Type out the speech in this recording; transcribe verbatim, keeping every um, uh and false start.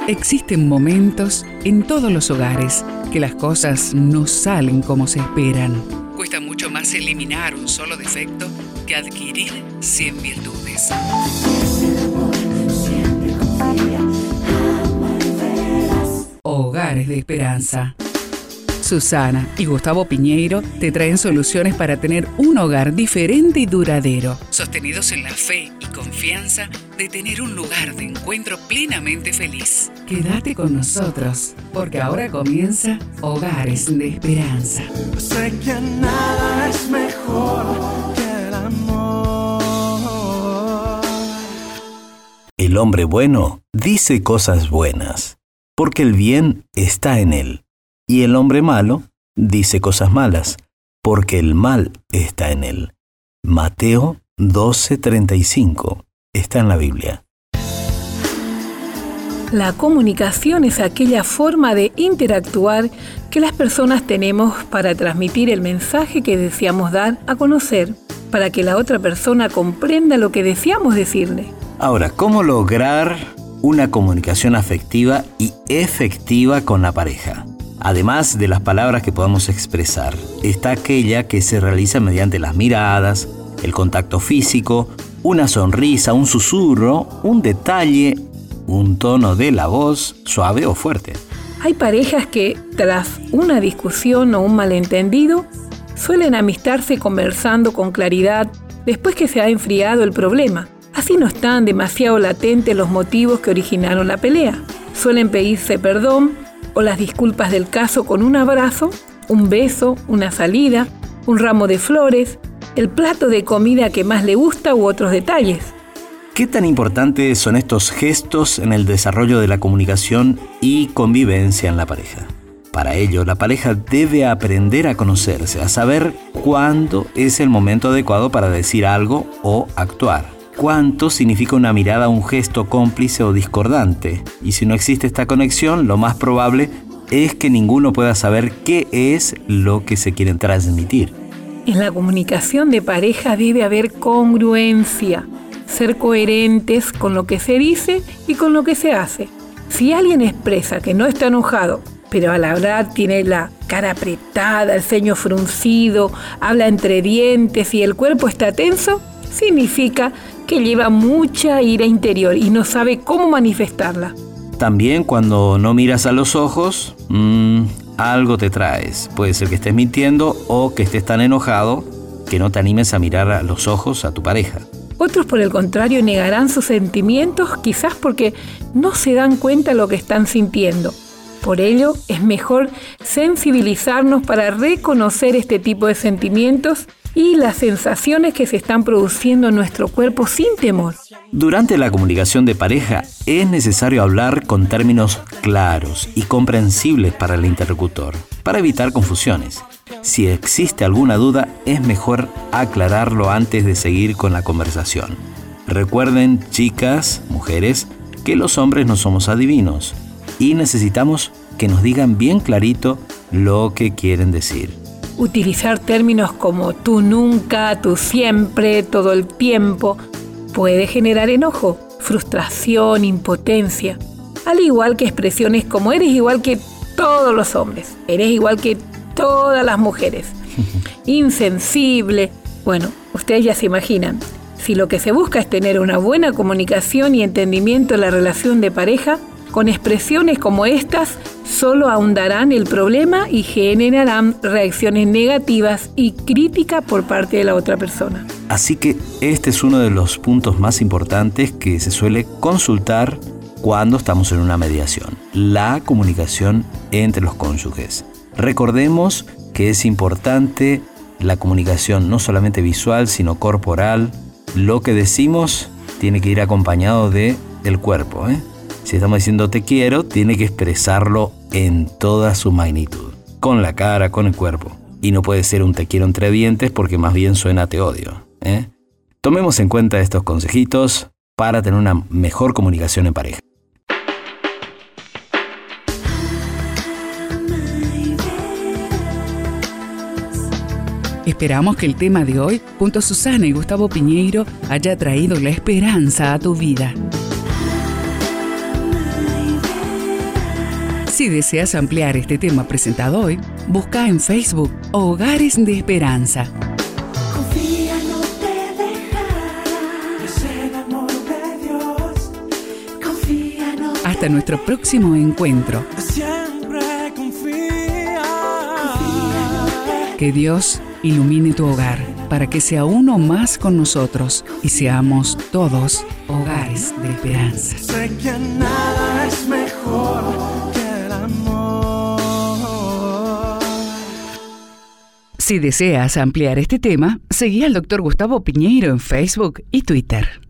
Existen momentos en todos los hogares que las cosas no salen como se esperan. Cuesta mucho más eliminar un solo defecto que adquirir cien virtudes. Hogares de Esperanza. Susana y Gustavo Piñeiro te traen soluciones para tener un hogar diferente y duradero, sostenidos en la fe y confianza de tener un lugar de encuentro plenamente feliz. Quédate con nosotros, porque ahora comienza Hogares de Esperanza. Sé que nada es mejor que el amor. El hombre bueno dice cosas buenas, porque el bien está en él. Y el hombre malo dice cosas malas, porque el mal está en él. Mateo doce treinta y cinco está en la Biblia. La comunicación es aquella forma de interactuar que las personas tenemos para transmitir el mensaje que deseamos dar a conocer, para que la otra persona comprenda lo que deseamos decirle. Ahora, ¿cómo lograr una comunicación afectiva y efectiva con la pareja? Además de las palabras que podamos expresar, está aquella que se realiza mediante las miradas, el contacto físico, una sonrisa, un susurro, un detalle, un tono de la voz suave o fuerte. Hay parejas que, tras una discusión o un malentendido, suelen amistarse conversando con claridad después que se ha enfriado el problema. Así no están demasiado latentes los motivos que originaron la pelea. Suelen pedirse perdón o las disculpas del caso con un abrazo, un beso, una salida, un ramo de flores, el plato de comida que más le gusta u otros detalles. ¿Qué tan importantes son estos gestos en el desarrollo de la comunicación y convivencia en la pareja? Para ello, la pareja debe aprender a conocerse, a saber cuándo es el momento adecuado para decir algo o actuar. Cuánto significa una mirada, un gesto cómplice o discordante. Y si no existe esta conexión, lo más probable es que ninguno pueda saber qué es lo que se quiere transmitir. En la comunicación de pareja debe haber congruencia, ser coherentes con lo que se dice y con lo que se hace. Si alguien expresa que no está enojado, pero a la verdad tiene la cara apretada, el ceño fruncido, habla entre dientes y el cuerpo está tenso, significa que lleva mucha ira interior y no sabe cómo manifestarla. También cuando no miras a los ojos, mmm, algo te traes. Puede ser que estés mintiendo o que estés tan enojado que no te animes a mirar a los ojos a tu pareja. Otros, por el contrario, negarán sus sentimientos, quizás porque no se dan cuenta de lo que están sintiendo. Por ello, es mejor sensibilizarnos para reconocer este tipo de sentimientos y las sensaciones que se están produciendo en nuestro cuerpo sin temor. Durante la comunicación de pareja es necesario hablar con términos claros y comprensibles para el interlocutor, para evitar confusiones. Si existe alguna duda, es mejor aclararlo antes de seguir con la conversación. Recuerden, chicas, mujeres, que los hombres no somos adivinos y necesitamos que nos digan bien clarito lo que quieren decir. Utilizar términos como tú nunca, tú siempre, todo el tiempo, puede generar enojo, frustración, impotencia. Al igual que expresiones como eres igual que todos los hombres, eres igual que todas las mujeres, insensible. Bueno, ustedes ya se imaginan, si lo que se busca es tener una buena comunicación y entendimiento en la relación de pareja, con expresiones como estas, solo ahondarán el problema y generarán reacciones negativas y crítica por parte de la otra persona. Así que este es uno de los puntos más importantes que se suele consultar cuando estamos en una mediación: la comunicación entre los cónyuges. Recordemos que es importante la comunicación no solamente visual, sino corporal. Lo que decimos tiene que ir acompañado de el cuerpo, ¿eh? Si estamos diciendo te quiero, tiene que expresarlo en toda su magnitud, con la cara, con el cuerpo. Y no puede ser un te quiero entre dientes porque más bien suena te odio, ¿eh? Tomemos en cuenta estos consejitos para tener una mejor comunicación en pareja. Esperamos que el tema de hoy, junto a Susana y Gustavo Piñeiro, haya traído la esperanza a tu vida. Si deseas ampliar este tema presentado hoy, busca en Facebook Hogares de Esperanza. Confía, no te dejará. Es el amor de Dios. Confía, no te Hasta nuestro próximo encuentro. Siempre confía. Confía, no te Que Dios ilumine tu hogar para que sea uno más con nosotros y seamos todos hogares de esperanza. Sé que nada es mejor que el amor. Si deseas ampliar este tema, seguí al doctor Gustavo Piñeiro en Facebook y Twitter.